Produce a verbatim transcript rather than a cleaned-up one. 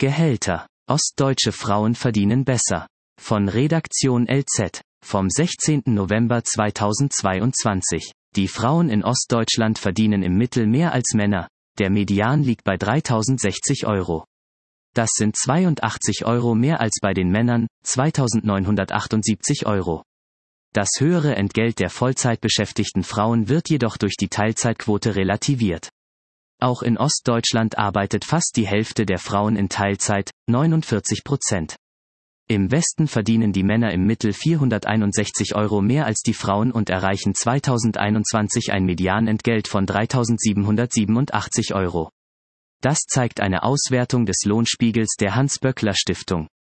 Gehälter. Ostdeutsche Frauen verdienen besser. Von Redaktion L Z. Vom sechzehnten November zweitausendzweiundzwanzig. Die Frauen in Ostdeutschland verdienen im Mittel mehr als Männer. Der Median liegt bei dreitausendsechzig Euro. Das sind zweiundachtzig Euro mehr als bei den Männern, zweitausendneunhundertachtundsiebzig Euro. Das höhere Entgelt der Vollzeitbeschäftigten Frauen wird jedoch durch die Teilzeitquote relativiert. Auch in Ostdeutschland arbeitet fast die Hälfte der Frauen in Teilzeit, neunundvierzig Prozent. Im Westen verdienen die Männer im Mittel vierhunderteinundsechzig Euro mehr als die Frauen und erreichen zweitausendeinundzwanzig ein Medianentgelt von dreitausendsiebenhundertsiebenundachtzig Euro. Das zeigt eine Auswertung des Lohnspiegels der Hans-Böckler-Stiftung.